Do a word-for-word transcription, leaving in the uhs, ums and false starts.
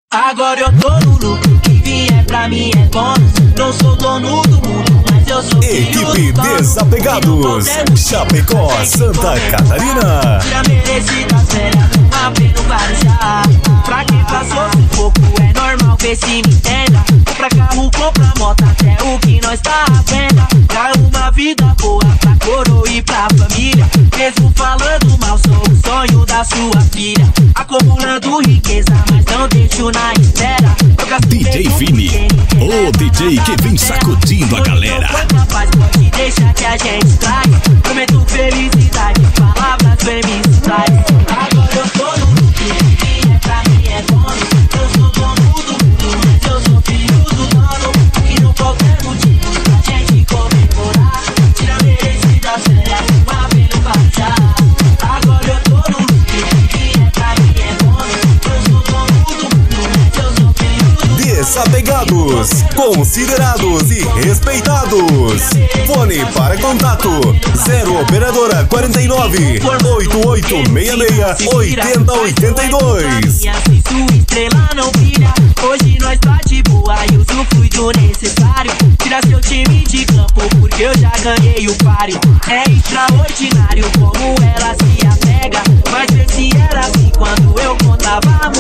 Agora eu tô no lucro, que vier pra mim é bônus. Não sou dono do mundo, mas eu sou filho Equipe do dono. Desapegados, Chapecó, Santa Catarina. Tira merecidas férias, uma vez no Guarujá. Pra quem passou sufoco é normal ver se me entenda. Compra carro, compra moto, até o que nós tá à venda. Dá uma vida boa pra coroa e pra família. Mesmo falando mal, sou o sonho da sua filha. Acumulando riqueza, mas não deixo na espera. D J Vini, o D J que vem sacudindo a galera. Rapaz, pode deixar que a gente traz. Prometo felicidade, palavras bem mentais. Agora eu tô no lucro, que é pra mim é dono. Eu sou dono do mundo, mas eu sou filho do dono. E não qualquer motivo pra gente comemorar. Tira merecidas férias, uma vez no Guarujá. Agora eu tô no lucro, que é pra mim é dono. Eu sou dono do mundo, mas eu sou filho do dono. Desapegados, considerados e respeitados. Fone para contato zero operadora quarenta e nove, oito oito seis seis, oito zero oito dois. Se sua estrela não brilha, hoje nós tá de boa e usufrui do necessário. Tira seu time de campo porque eu já ganhei o páreo. É extraordinário como ela se apega, mas vê se era assim quando eu contava